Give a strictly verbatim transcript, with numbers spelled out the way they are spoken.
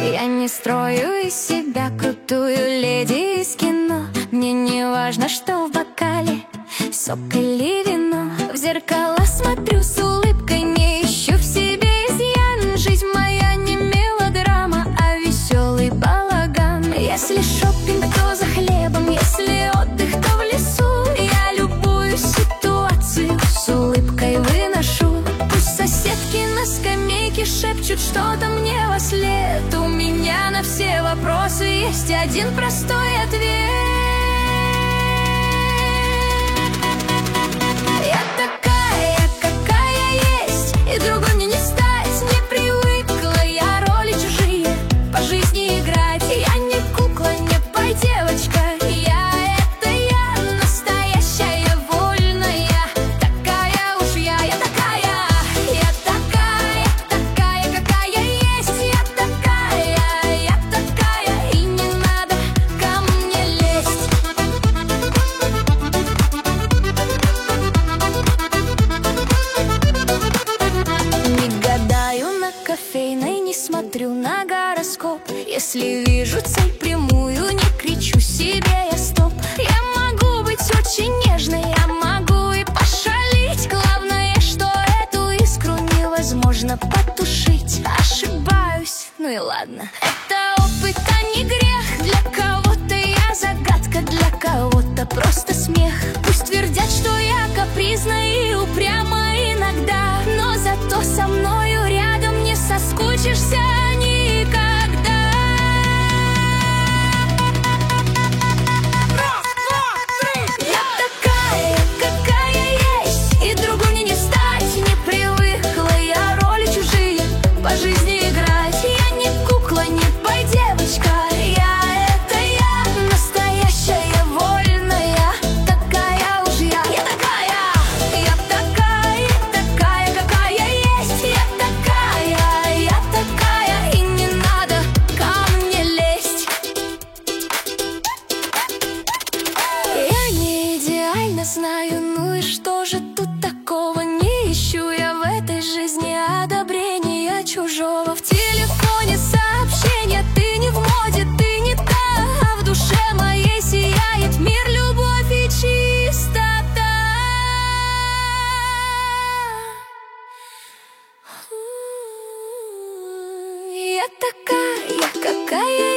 Я не строю из себя крутую леди из кино. Мне не важно, что в бокале, сок или вино. В зеркала смотрю с улыбкой, не ищу в себе изъян. Жизнь моя не мелодрама, а веселый балаган. Если шопинг, то за хлебом, если отдых, то в лесу. Я любую ситуацию с улыбкой выношу. Пусть соседки на скамейке шепчут что-то мне во след. У меня на все вопросы есть один простой ответ. Я такая, какая есть, и другой мне не стать. Не привыкла я роли чужие по жизни играть. Я не кукла, не пой-девочка. Я — это я, настоящая, вольная. Такая уж я, я такая. Я такая, такая, какая есть. Я такая, я такая, и не надо ко мне лезть. Не гадаю на кофейной, не смотрю на гороскоп. Если вижу цель прямую, не кричу себе я стоп. Я могу быть очень нежной, я могу и пошалить. Главное, что эту искру невозможно потушить. Ошибаюсь, ну и ладно. Это опыт, а не грех. Для кого-то я загадка, для кого-то просто смех. Пусть твердят, что я капризна и упряма иногда, но зато со мною рядом не соскучишься никогда. Я такая, какая есть, и другой мне не стать. Не привыкла я роли чужие по жизни играть. Я не кукла, не пой-девочка. Я — это я, настоящая, вольная. Такая уж я, я такая. Я такая, такая, какая есть. Я такая, я такая, и не надо ко мне лезть. Я не идеально знаю, ну и что же тут такого? Не ищу я в этой жизни одобрения чужого. В телефоне сообщения: ты не в моде, ты не та. А в душе моей сияет мир, любовь и чистота. Я такая, какая